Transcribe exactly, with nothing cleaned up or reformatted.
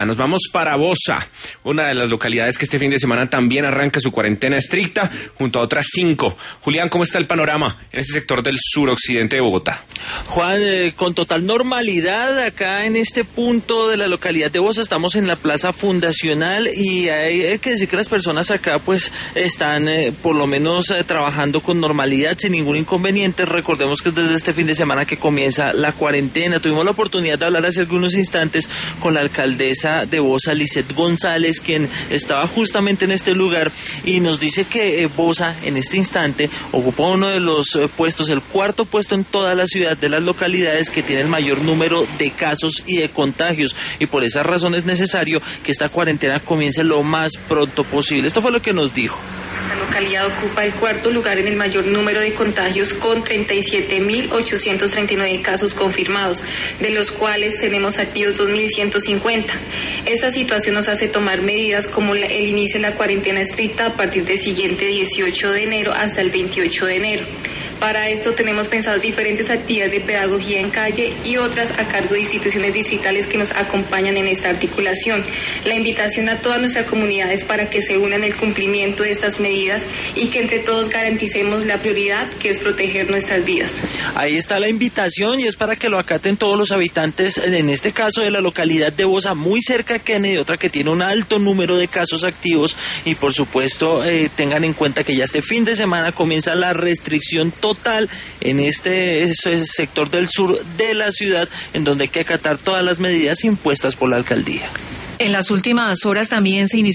Nos vamos para Bosa, una de las localidades que este fin de semana también arranca su cuarentena estricta, junto a otras cinco. Julián, ¿cómo está el panorama en este sector del suroccidente de Bogotá? Juan, eh, con total normalidad acá en este punto de la localidad de Bosa, estamos en la plaza fundacional y hay, hay que decir que las personas acá pues están eh, por lo menos eh, trabajando con normalidad, sin ningún inconveniente. Recordemos que es desde este fin de semana que comienza la cuarentena. Tuvimos la oportunidad de hablar hace algunos instantes con la alcaldesa de Bosa, Lisset González, quien estaba justamente en este lugar y nos dice que eh, Bosa en este instante ocupa uno de los eh, puestos, el cuarto puesto en toda la ciudad de las localidades que tiene el mayor número de casos y de contagios, y por esa razón es necesario que esta cuarentena comience lo más pronto posible. Esto fue lo que nos dijo. Esta localidad ocupa el cuarto lugar en el mayor número de contagios, con treinta y siete mil ochocientos treinta y nueve casos confirmados, de los cuales tenemos activos dos mil ciento cincuenta. Esta situación nos hace tomar medidas como la, el inicio de la cuarentena estricta a partir del siguiente dieciocho de enero hasta el veintiocho de enero. Para esto tenemos pensados diferentes actividades de pedagogía en calle y otras a cargo de instituciones distritales que nos acompañan en esta articulación. La invitación a todas nuestras comunidades para que se unan en el cumplimiento de estas medidas y que entre todos garanticemos la prioridad, que es proteger nuestras vidas. Ahí está la invitación y es para que lo acaten todos los habitantes, en este caso de la localidad de Bosa, muy cerca a Kennedy, otra que tiene un alto número de casos activos, y por supuesto eh, tengan en cuenta que ya este fin de semana comienza la restricción total en este sector del sur de la ciudad, en donde hay que acatar todas las medidas impuestas por la alcaldía. En las últimas horas también se inició